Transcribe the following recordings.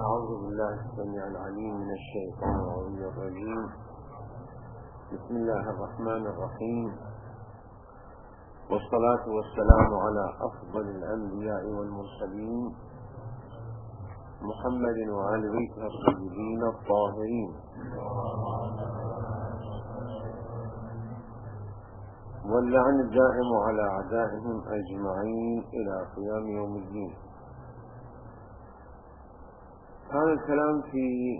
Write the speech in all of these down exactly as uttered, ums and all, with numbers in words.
أعوذ بالله السميع العليم من الشيطان الرجيم. بسم الله الرحمن الرحيم، والصلاة والسلام على أفضل الأنبياء والمرسلين محمد وآل بيته الطيبين الطاهرين، واللعن الدائم على أعدائهم أجمعين إلى قيام يوم الدين. هذا الكلام في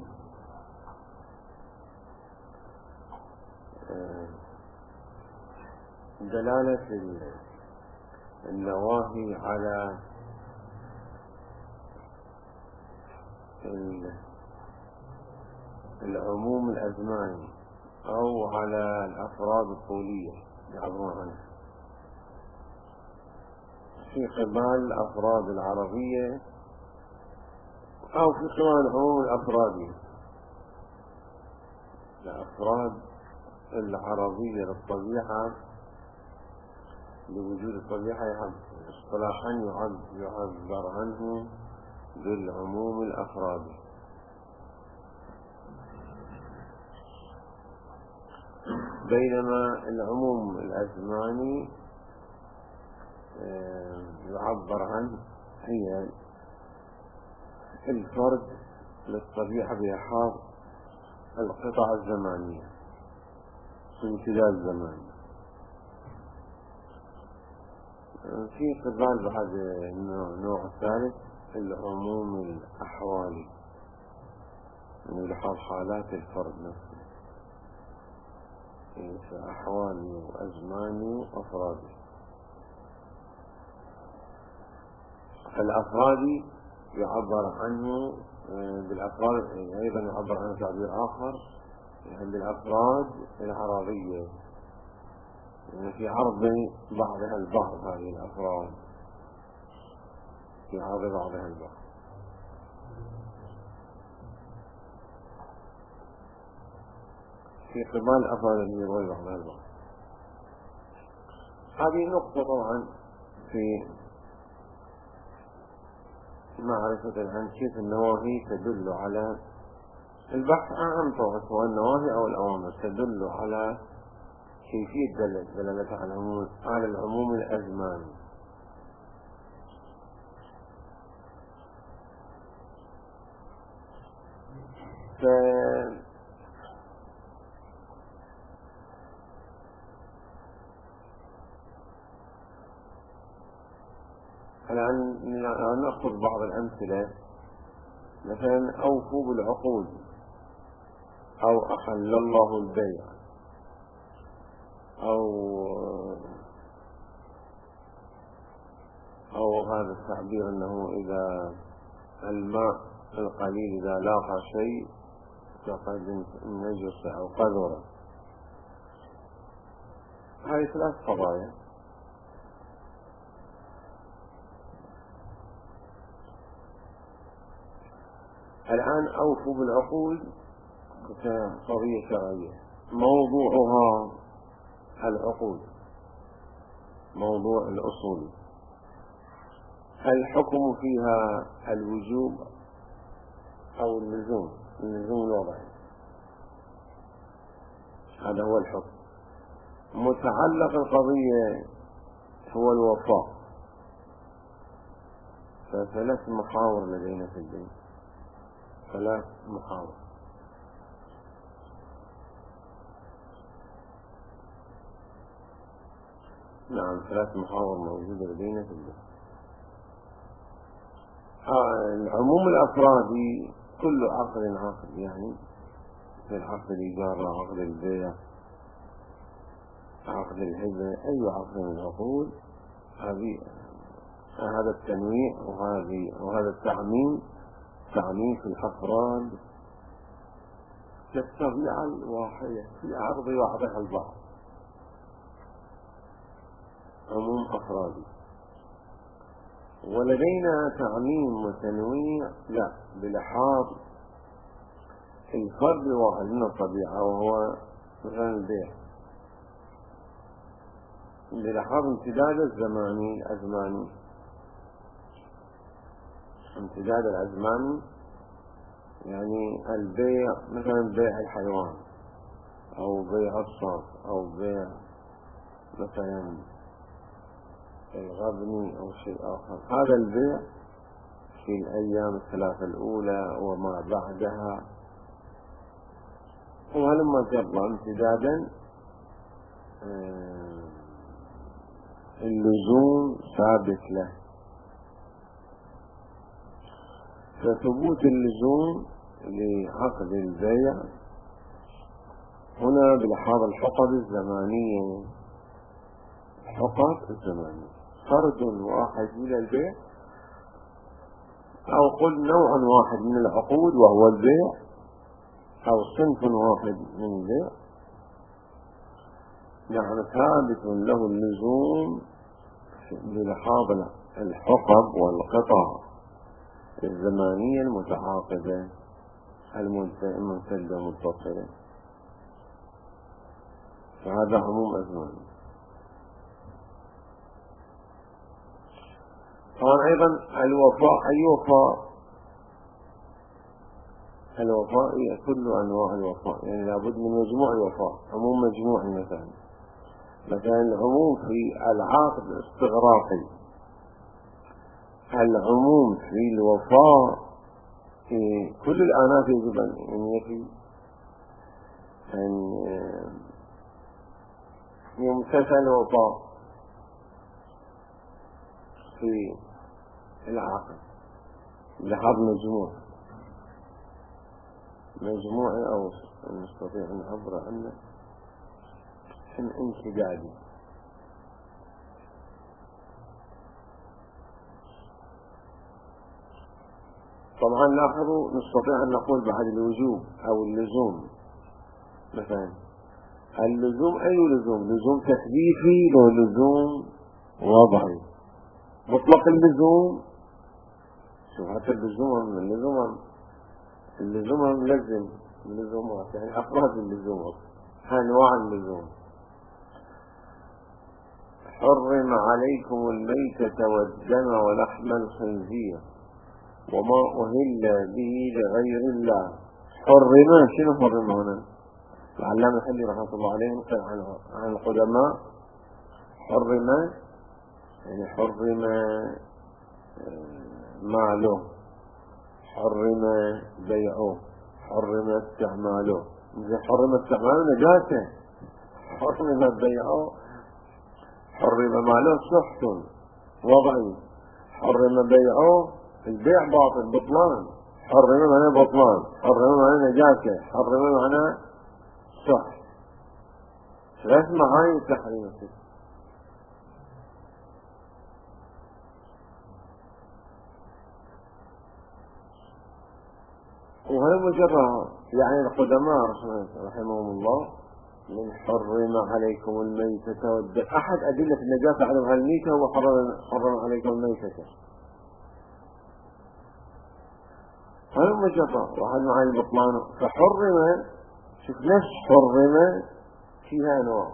دلالة النواهي على العموم الأزماني أو على الأفراد الطولية يعبرون عنها في قبال الأفراد العربية أو في قبال العموم الأفرادية. الأفراد العربية للطبيعة لوجود الطبيعة اصطلاحا يعبر عنه بالعموم الأفرادي، بينما العموم الأزماني يعبر عنه هي الفرد للطبيعة بإحاط القطع الزمانية في امتداد زماني. في قبال بهذا النوع الثالث العموم الأحوالي، يعني لحاظ حالات الفرد نفسه في أحوالي وأزماني وأفرادي. الأفرادي يعبر عنه بالأفراد، أيضا يعبر عنه تعبير آخر بالأفراد العربية، يعني في عرض بعضها البعض. هذه الأفراد في عرض بعضها البعض. في قبال الأفراد اللي يروي بعضها البعض. هذه نقطة طبعا في معرفة الآن كيف النواهي تدل على البحث عن طبعا سواء النواهي أو الأوامر تدل على كيفية دلالة على العموم على العموم الأزماني. ف الآن نأخذ بعض الأمثلة، مثلا أوفوا بالعقود أو أحل الله البيع أو أو هذا التعبير أنه إذا الماء القليل إذا لاقى شيء فقد نجس أو قذر. هذه ثلاث قضايا. الآن أوفوا بالعقود كقضية شرعية، موضوعها العقود، موضوع الأصول، الحكم فيها الوجوب أو اللزوم، اللزوم الوضعي، هذا هو الحكم. متعلق القضية هو الوفاء. فثلاث محاور لدينا في الدين، ثلاث محاور. نعم، ثلاث محاور موجودة لدينا في الدين. آه العموم الأفرادي كل عقد عقد، يعني في عقد الإيجار، عقد البيع، عقد الهبة، أي عقد من العقود. هذه هذا التنويع وهذه وهذا التعميم، تعميم في الأفراد كالطبيعة الواحدة في عرض بعضها البعض، عموم أفرادي. ولدينا تعميم وتنويع لا بلحاظ الفرد الواحد من الطبيعة، وهو مثلا البيع، بلحاظ امتداد الزماني الأزماني امتداد الأزماني يعني البيع مثلا بيع الحيوان أو بيع الصرف أو بيع مثلا الغبن أو شيء آخر، هذا البيع في الأيام الثلاثة الأولى وما بعدها، وهلما جرى امتدادا اللزوم ثابت له. فثبوت اللزوم لعقد البيع هنا بلحاظ الحقب الزمانية، الحقب الزمانية فرد واحد من البيع، أو قل نوع واحد من العقود وهو البيع، أو صنف واحد من البيع، نعم ثابت له اللزوم بلحاظ الحقب والقطع الزمانية المتعاقبة الممتدة متصلة، فهذا عموم أزماني. طبعا أيضا الوفاء، أي وفاء؟ الوفاء هي كل أنواع الوفاء، يعني لابد من مجموع الوفاء، عموم مجموعي. مثلا مثلا العموم في العقد الاستغراقي، العموم في الوفاء في كل الآنات يجب أن يفي أن يمتثل الوفاء في العقد لحظ مجموع مجموعي، أو نستطيع أن نعبر عنه انسدادي. طبعا لاحظوا نستطيع أن نقول بعد الوجوب أو اللزوم، مثلا اللزوم أي لزوم؟ لزوم تكليفي لو لزوم وضعي؟ مطلق اللزوم، شوف حتى اللزوم اللزوم اللزوم ملزم اللزومات، يعني أفراد اللزوم، أنواع اللزوم. حرم عليكم الميتة والدم ولحم الخنزير وما أهل به لغير الله. حرم، شنو حرم هنا؟ العلامة الحلي رحمة الله عليه نقل عن القدماء، حرم يعني حرم ماله، حرم بيعه، حرم استعماله. إذا حرم استعماله نجاسة، حرم بيعه، حرم ماله سحت وضعي، حرم بيعه البيع باطل بطلان، حرم معناه بطلان، حرم معناه نجاسة، حرم معناه سحت. ثلاث معاني التحريم. وهي مجرد يعني القدماء رحمهم الله من حرم عليكم الميتة والدم، أحد أدلة النجاسة على الميتة هو حرم, حرم عليكم الميتة، هذا مجرد. وهذا معاني البطلان. فحرم، شوف نفس حرم فيها نوع،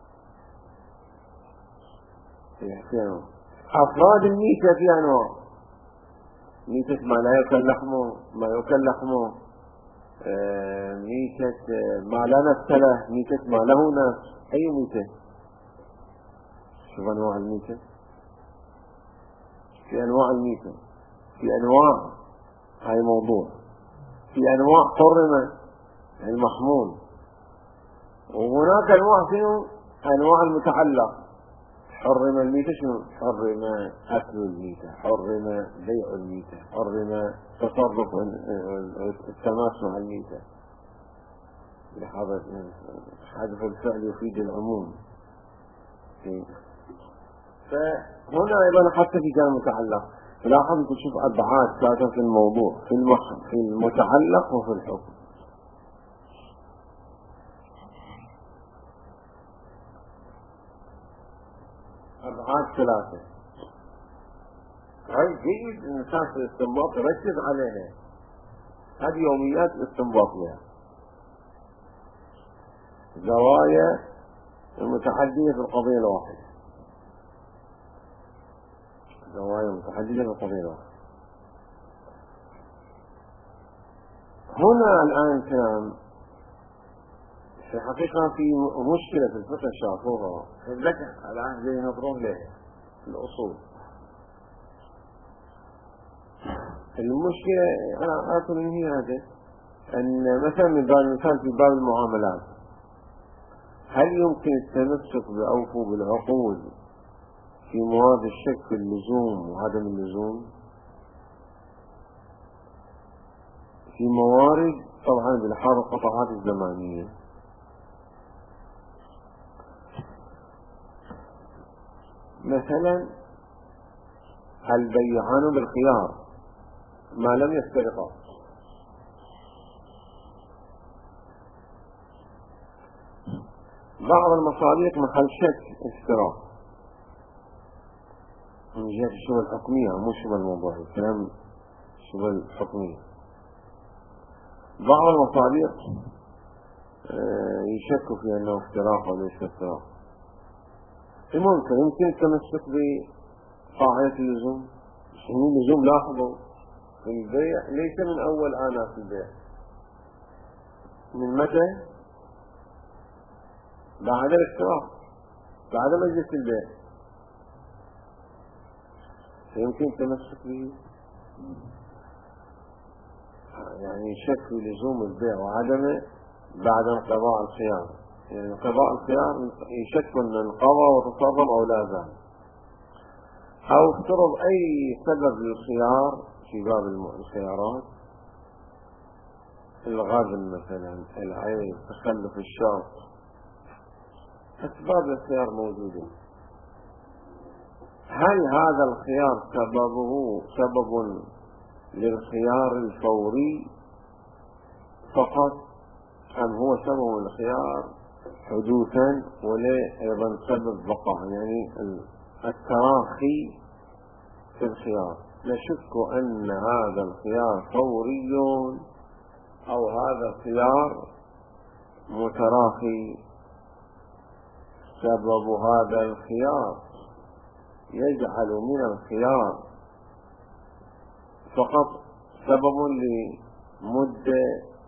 فيها نوع. أفراد الميتة فيها نوع، ميتة ما لا يؤكل لحمه، ما يؤكل لحمه، آه ميتة ما لا نفس له، ميتة ما له نفس. أي ميتة؟ شوف أنواع الميتة، في أنواع الميتة، في أنواع، هاي موضوع، في أنواع حرمة المحمول، وهناك أنواع فيهم أنواع المتعلق. حرم الميتة شنو؟ حرم أكل الميتة، حرم بيع الميتة، حرم تصرف التماس مع الميتة. حذف الفعل يفيد العموم. فهنا أيضا حتى في كلام متعلق لاحظ تشوف أبعاد ثلاثة في الموضوع، في في المتعلق وفي الحكم. أبعاد ثلاثة، هاي جيد الإنسان في الاستنباط يركز عليها، هذه يوميات الاستنباط لها. زوايا المتحدية في القضية الواحدة، زوايا متحددة في القضية الواحدة. هنا الآن كلام في حقيقة في مشكلة في الفقه شافوها لك الآن زي نظرون له الأصول. المشكلة أنا أقول إن هي هذا أن مثلا من باب المثال في باب المعاملات، هل يمكن التمسك بأوفوا بالعقود في مواد الشك في اللزوم وعدم اللزوم؟ في موارد طبعا بالحال القطعات الزمانية، مثلا البيعان بالخيار ما لم يفترقا، بعض المصادق محل شك افتراق من جهة الشبه الحكمية مو الشبه الموضوعي، كلام الشبه الحكمية. بعض المصادق يشكوا في أنه افتراق وليس افتراق. الممكن يمكن التمسك بقاعدة اللزوم. شنو اللزوم؟ لاحظوا في البيع ليس من أول آنات البيع، من متى؟ بعد الافتراق، بعد مجلس البيع، فيمكن التمسك به. يعني شك في لزوم البيع وعدمه بعد انقضاء الخيار، يعني انقضاء الخيار يشك ان انقضى وتصرف او لا زال، او افترض اي سبب للخيار في باب الخيارات، الغبن مثلا، العيب، تخلف الشرط، اسباب الخيار موجوده. هل هذا الخيار سببه سبب للخيار الفوري فقط، أم هو سبب الخيار حدوثا ولا أيضا سبب بقاء، يعني التراخي في الخيار؟ نشك أن هذا الخيار فوري أو هذا الخيار متراخي. سبب هذا الخيار يجعل من الخيار فقط سبب لمدة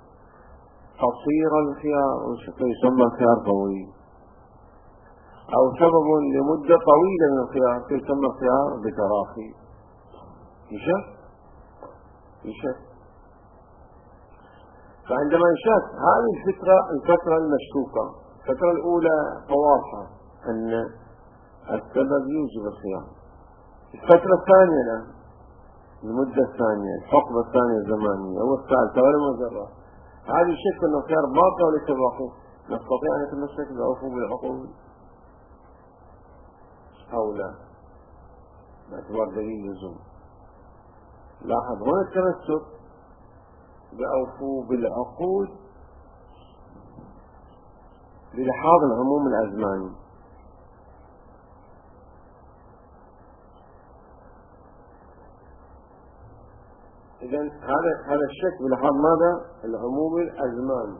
قصيرة الخيار يسمى خيار طويل، أو سبب لمدة طويلة من الخيار يسمى خيار بتراخي. يشك يشك فعندما يشك هذه الفترة الفترة المشكوكة، الفترة الأولى واضحة أن السبب يوجب الخيار. الفترة الثانية لا، المدة الثانية، الحقبة الثانية الزمانية أو الثالثة ولا مجرد، هذه الشك أن الخيار باقي وليس باقي، نستطيع أن نتمسك بأوفوا بالعقود أو لا باعتبار دليل لزوم. لاحظ هنا التمسك بأوفوا بالعقود بلحاظ العموم الأزماني. إذن هذا هذا الشك بلحاظ ماذا؟ العموم الأزماني.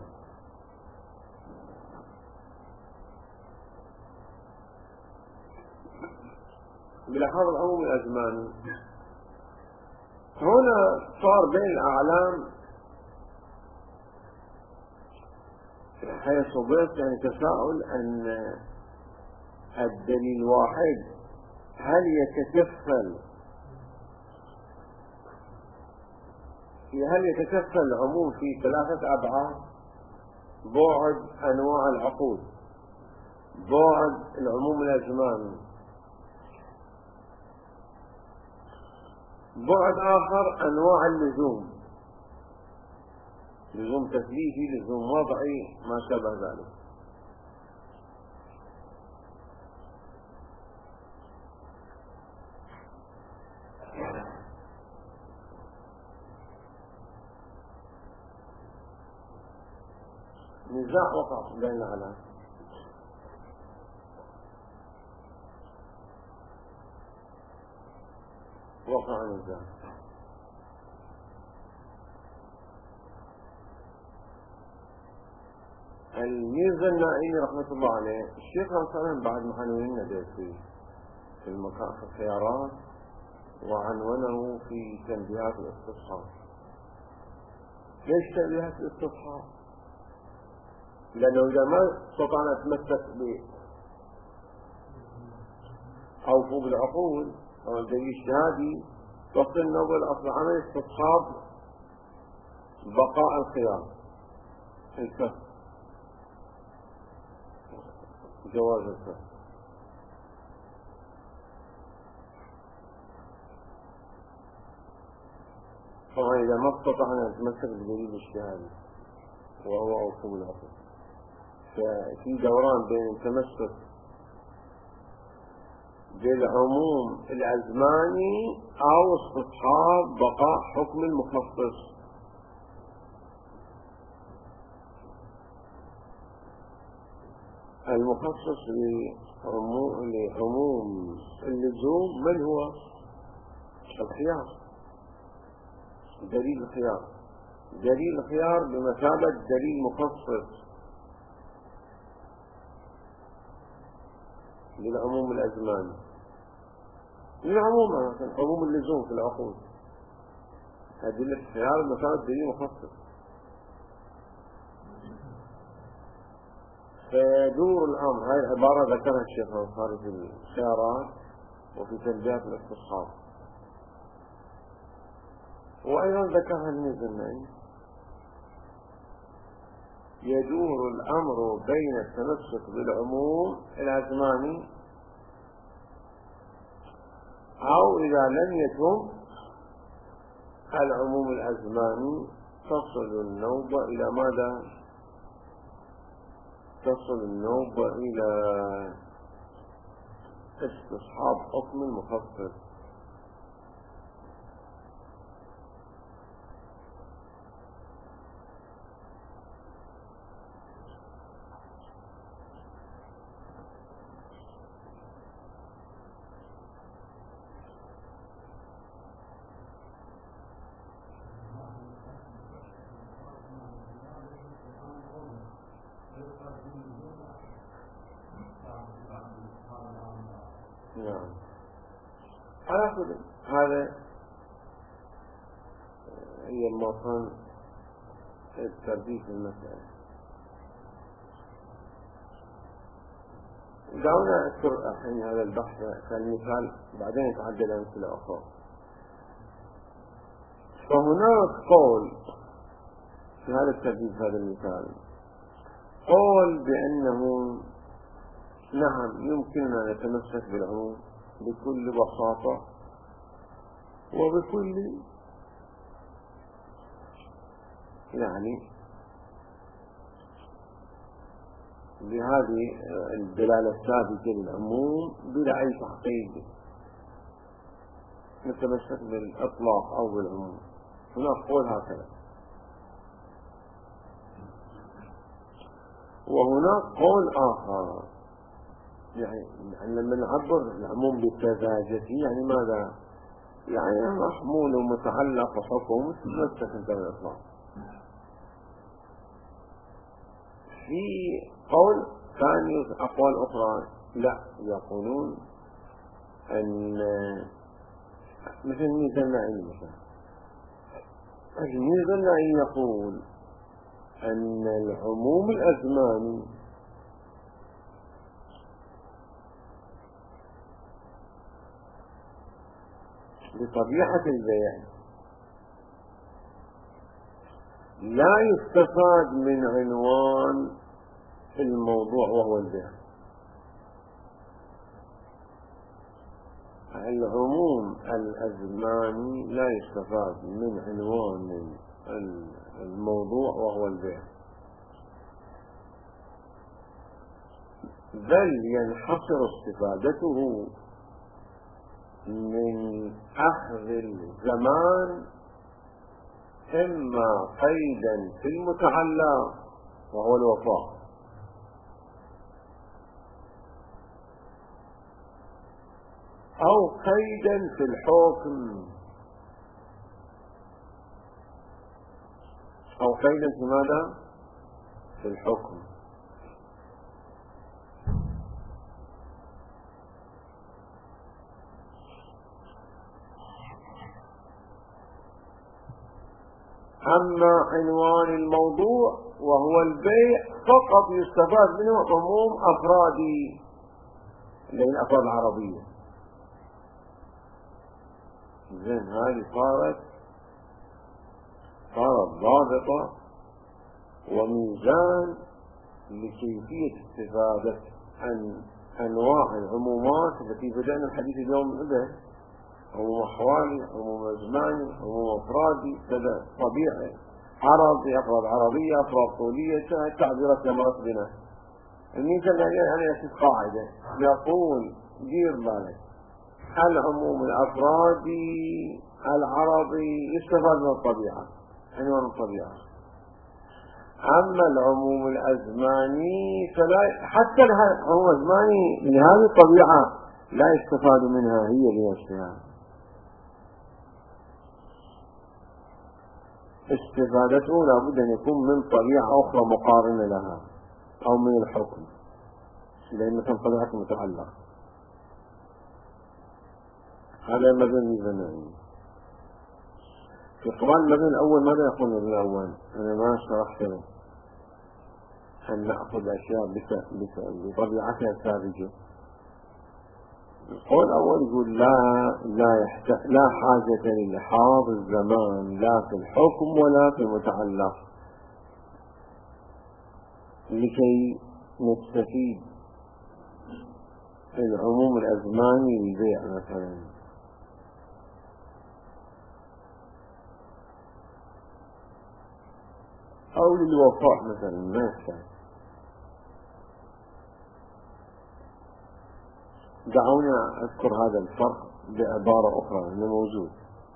بلحاظ العموم الأزماني هنا صار بين الأعلام حيث ضيف يعني تساؤل أن الدليل واحد هل يتكفل هل يتكفل العموم في ثلاثة أبعاد؟ بعد أنواع العقود، بعد العموم الأزماني، بعد آخر أنواع اللزوم، لزوم تكليفي، لزوم وضعي، ما شابه ذلك. نزاع وقع بين الأعلام. وقع نزاع. الميرزا النائمي رحمة الله عليه، الشيخ مثلا بعد ما عنوننا في في المكان في الخيارات وعنونه في تنبيهات الاستصحاب، ليش تأبيها في الاستصحاب؟ لأنه إذا ما استطعنا نتمسك ب أو فوق العقول أو الدليل الاجتهادي فصل النظر أصل عمل استصحاب بقاء الخيار الكف جواز الكف. طبعا إذا ما استطعنا نتمسك بالدليل الاجتهادي وهو أوصول العقل ففي دوران بين التمسك بالعموم الأزماني أو استصحاب بقاء حكم المخصص. المخصص لعموم اللزوم من هو؟ الخيار، دليل الخيار، دليل الخيار بمثابة دليل مخصص للعموم الأزماني، للعموم مثلا عموم اللزوم في العقود أدلة الخيار بمثابة دليل مخصص. فيدور الأمر، هذه العبارة ذكرها الشيخ الأنصاري في الخيارات وفي تنبيهات الاستصحاب، وأيضا ذكرها الميزاني. يدور الأمر بين التمسك بالعموم الأزماني أو إذا لم يتم العموم الأزماني تصل النوبة إلى ماذا؟ تصل النوبة إلى استصحاب حكم المخصص. نعم، على كل هذا هي الموطن التربية في المسألة. دعونا أذكر الحين هذا البحث كالمثال، بعدين يتعدل أمثلة أخرى. فهناك قول في هذا التربية، هذا المثال قول بأنه نعم يمكننا نتمسك بالعموم بكل بساطة وبكل يعني بهذه الدلالة الثابتة للعموم بلا أي تحقيق نتمسك بالإطلاق أو بالعموم. هناك قول هكذا، وهناك قول آخر يعني لما نعبر العموم بالتزاجة يعني ماذا؟ يعني محمول ومتعلق وحكم تتمسك انت بالإطلاق. في قول ثاني أقوال أخرى لا، يقولون أن مثل الميزاني مثلا، الميزاني يقول أن العموم الأزماني بطبيعة البيع لا يستفاد من عنوان الموضوع وهو البيع. العموم الأزماني لا يستفاد من عنوان الموضوع وهو البيع، بل ينحصر استفادته من أخذ الزمان إما قيدا في المتعلق وهو الوفاء أو قيدا في الحكم أو قيدا في ماذا؟ في الحكم. أما عنوان الموضوع وهو البيع فقط يستفاد منه عموم أفرادي اللي هي الأفراد العربية. زين هذه صارت صارت ضابطة وميزان لكيفية استفادة عن أنواع العمومات التي بدأنا الحديث اليوم بها، عموم أحوالي، عموم أزماني، عموم أفرادي، كذا طبيعي، عربي، أفراد عربية، أفراد طولية، التعبيرات كما رصدنا. الميزة اللي أنا أسيب قاعدة يقول دير بالك العموم الأفرادي العربي يستفاد من الطبيعة، عنوان الطبيعة. أما العموم الأزماني فلا، حتى العموم الأزماني لهذه الطبيعة لا يستفاد منها هي لنفسها، استفادته لابد أن يكون من طبيعة أخرى مقارنة لها أو من الحكم، لأن مثل طبيعة متعلق. هذا المبنى الميزاني. في طبعا المبنى الأول ماذا يقول المبنى الأول؟ أنا ما شرحت له أن نأخذ أشياء بطبيعتها السابقة. القول الأول يقول لا لا يحتاج لا حاجة للحاظ الزمان لا في الحكم ولا في المتعلق لكي نستفيد العموم الأزماني للبيع مثلا. أو للوفاء مثلا ما يحتاج. دعوني أذكر هذا الفرق بعبارة أخرى أنه موجود.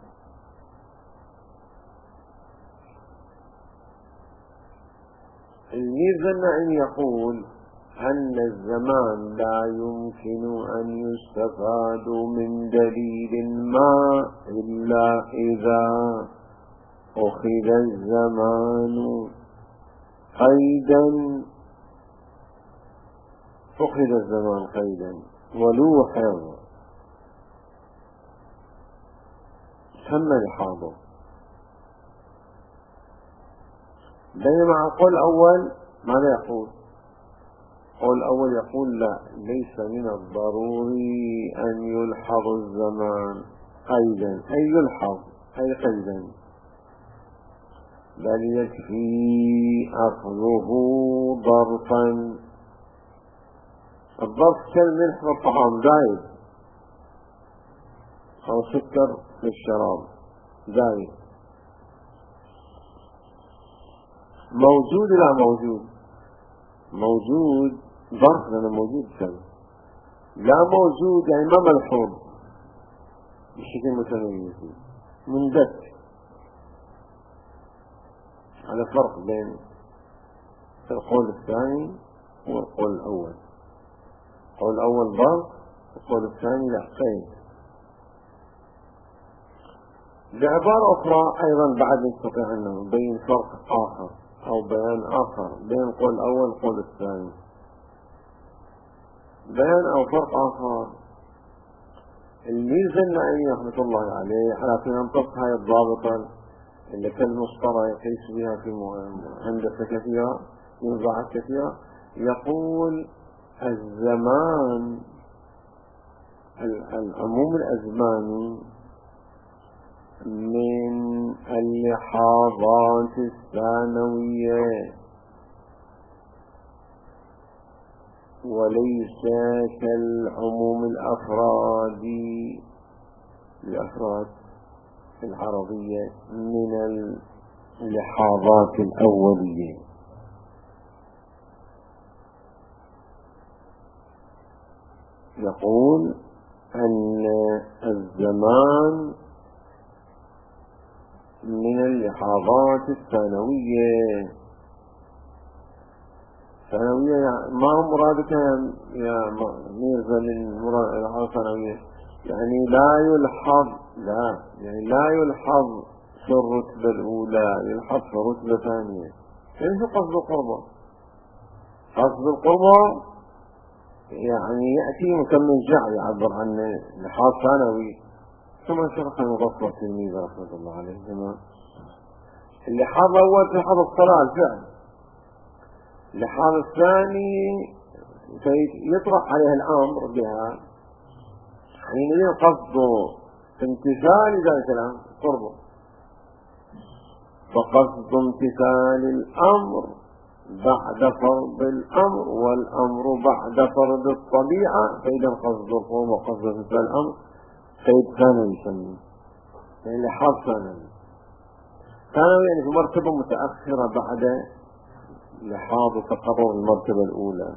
الميزان أن يقول أن الزمان لا يمكن أن يستفاد من دليل ما إلا إذا أخذ الزمان قيدا أخذ الزمان قيدا ولوحظ ثم لحاظه. بينما القول الأول ماذا يقول؟ القول الأول يقول لا، ليس من الضروري أن يلحظ الزمان قيدا، أي يلحظ أي قيدا، بل يكفي أخذه ظرفا. الظرف كالملح والطعام زايد أو سكر في الشراب زايد، موجود لا موجود موجود ظرف لأنه موجود سنة، لا موجود يعني ما ملحوظ بشكل متميز مندك. على فرق بين القول الثاني والقول الأول. القول الأول ظرف، القول الثاني لا قيد. بعبارة أخرى أيضا بعد نستطيع أن نبين فرق آخر أو بيان آخر بين القول الأول والقول الثاني. بيان أو فرق آخر الميزة النعيمي رحمة الله عليه حتى ينطق هاي الضابطة اللي كالمسطرة يقيس بها في هندسة كثيرة موضوعات كثيرة. يقول الزمان العموم الأزماني من اللحاظات الثانوية وليس كالعموم الأفرادي الأفراد العربية من اللحاظات الأولية. يقول أن الزمان من اللحاظات الثانوية. ثانوية يعني ما هو مرادك يا ميرزا للمراد الثانوية؟ يعني لا يلحظ لا يعني لا يلحظ في الرتبة الأولى، يلحظ في رتبة ثانية. كيف قصد القربة؟ قصد القربة يعني يأتي مكمل جع يعبر عن لحاظ ثانوي. ثم شرح المظفر تلميذ رحمة الله عليه زمان اللحاظ الأول لحاظ الصلاة الفعل، اللحاظ الثاني يطرح عليها الأمر بها، حينئذ قصده امتثال ذلك الأمر قربه، فقصد امتثال الأمر بعد فرض الأمر، والأمر بعد فرض الطبيعة، فإذا قصد القوم وقصد امتثال الأمر فإذا كان يسمي يعني لحاظ ثانوي، ثانوي يعني في مرتبة متأخرة بعد لحاظ تقرر المرتبة الأولى.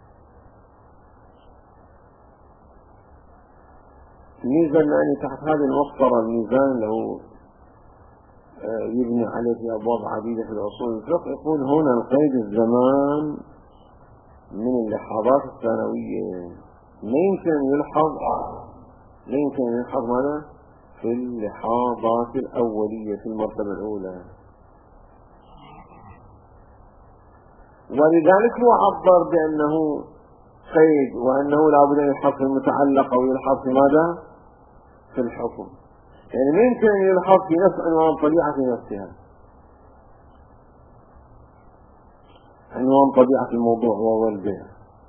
الميزان يعني تحت هذه المسطرة الميزان له يبني عليه في أبواب عديدة في الأصول الفقه، يقول هنا القيد الزمان من اللحاظات الثانوية ما يمكن أن يلحظ لا يمكن أن يلحظ ماذا في اللحاظات الأولية في المرتبة الأولى، ولذلك هو عبر بأنه قيد وأنه لا بد أن يلحظ في المتعلق أو يلحظ في ماذا في الحكم، يعني ما يمكن أن يلحظ في نفس عنوان طبيعة في نفسها، عنوان طبيعة الموضوع وهو البيع،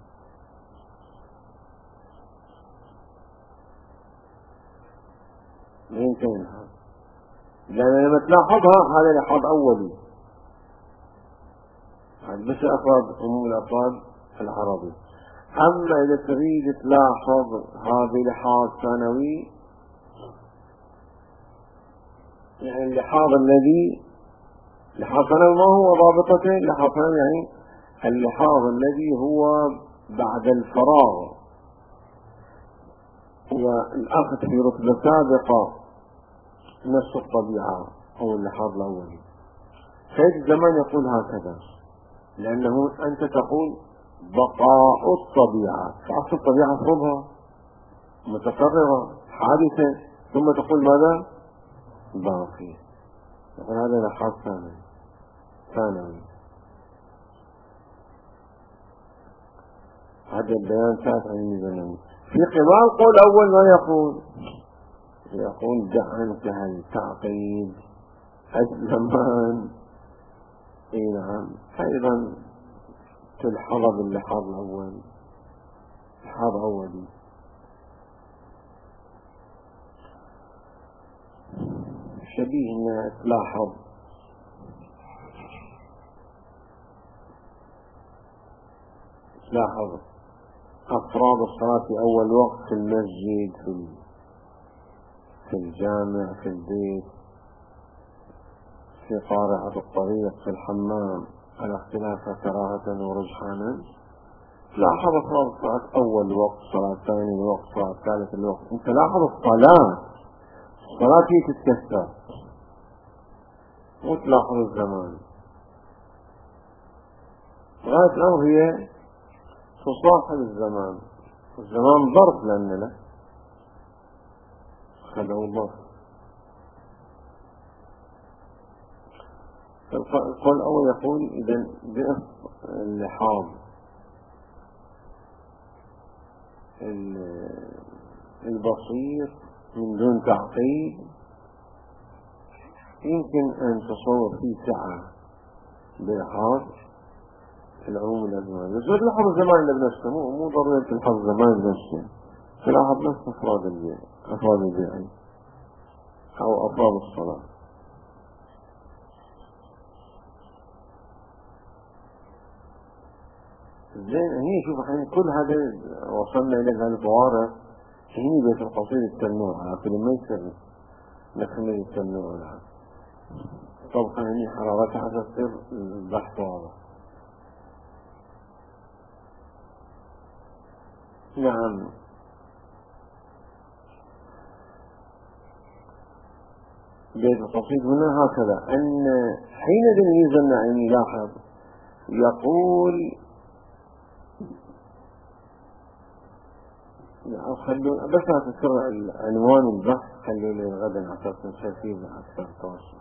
ما يمكن يلحظ، لأن لما تلاحظها هذا لحاظ أولي، هذا بس الأفراد عموم الأفراد العربي. أما إذا تريد تلاحظ هذا لحاظ ثانوي، يعني اللحاظ الذي لحاظ ثانوي ما هو ضابطته؟ لحاظ ثانوي يعني اللحاظ الذي هو بعد الفراغ والأخذ في رتبة سابقة نفس الطبيعة أو اللحاظ الأولي. سيد الزمان يقول هكذا، لأنه أنت تقول بقاء الطبيعة، فأصل الطبيعة فرضها متكررة حادثة، ثم تقول ماذا باقي، يقول هذا لحاظ ثانوي ثانوي. هذا البيان ثالث عن الميزان. في قبال قول أول ما يقول يقول دع عنك التعقيد الزمان، اي نعم، ايضا تلحظ باللحاظ الاول، لحاظ اولي. شبيه انها تلاحظ تلاحظ افراد الصلاة في اول وقت في المسجد، في في الجامع، في البيت، في قارعة الطريق، في الحمام، على اختلاف كراهة ورجحانا. لاحظ أفراد الصلاة أول وقت، صلاة ثاني الوقت، صلاة ثالث الوقت. أنت لاحظ الصلاة الصلاة هي تتكسر وتلاحظ الزمان. غاية الأمر هي تصاحب الزمان، الزمان ظرف لأن له هذا هو الظرف. القول الأول يقول إذا بأس اللحاظ البصير من دون تعقيد يمكن أن تصور فيه سعة بلحاظ العموم الأزمان. بس تلاحظ الزمان اللي بنفسه، مو مو ضروري تلاحظ الزمان بنفسه، تلاحظ نفس أفراد البيع أفراد البيع أو أفراد الصلاة. زين هي شوف الحين كل هذا وصلنا إلى هذه الفوارق، هي بيت القصيد التنوع، لكن ما يصير نكمل التنوع لها. طبعا هي حرارتها تصير البحث واضح. نعم. بيت القصيد هنا هكذا أن حين يميز النعيم يلاحظ يقول خلوا بس أتذكر عنوان البحث، خلوا لي غدا أعتقد نشوف فيه أكثر توسع.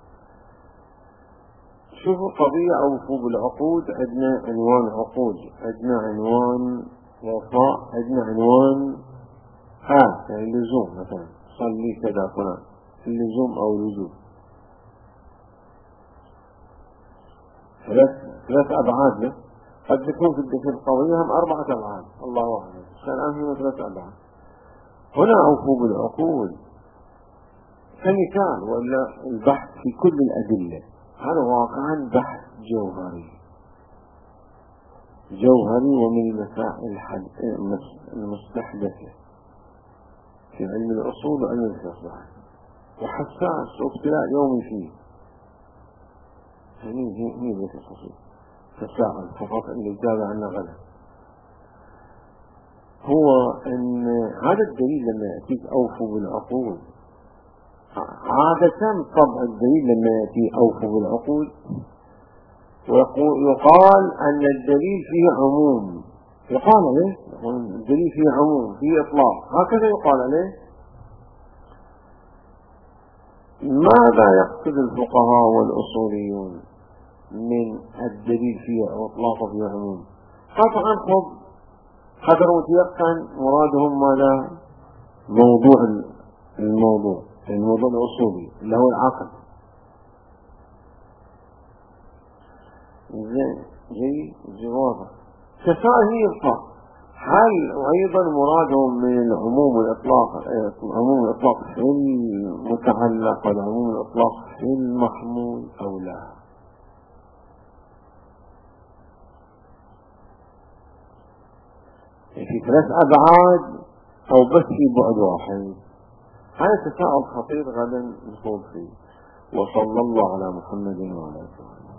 شوفوا قضية أو فوق العقود، عندنا عنوان عقود، عندنا عنوان وفاء، عندنا عنوان ها يعني اللزوم، مثلا صلي كذا فلان اللزوم أو اللزوم. ثلاث ثلاث أبعاد له، قد تكون في الدفن القوية هم أربعة أبعاد، الله أعلم. الآن هنا ثلاث أبعاد. هنا أوفوا بالعقول كمثال، ولا البحث في كل الأدلة هذا واقعا بحث جوهري جوهري ومن المسائل المستحدثة في علم الأصول وعلم الفقه، وحساس وابتلاء يومي فيه. هني هني بيت الخصوص تساءل فقط اللي جاب عنا غدا، هو ان هذا الدليل لما يأتيك أوفوا بالعقول، عادة طبع الدليل لما يأتي أوفوا بالعقول ويقال أن الدليل فيه عموم، يقال عليه الدليل فيه عموم فيه إطلاق، هكذا يقال عليه. ماذا يقصد الفقهاء والأصوليون من الدليل فيه إطلاق وفيه عموم؟ قطعا خذ قدر متيقن مرادهم ماذا؟ موضوع الموضوع الموضوع الأصولي اللي هو العقل. زين جي جوابه تساءل يبقى هل أيضا مرادهم من العموم والإطلاق عموم الإطلاق في المتعلق والعموم الإطلاق في المحمول أو لا؟ في ثلاث أبعاد أو بس في بعد واحد؟ هذا تساؤل خطير غدا نخوض فيه. وصلى الله على محمد وعلى آله.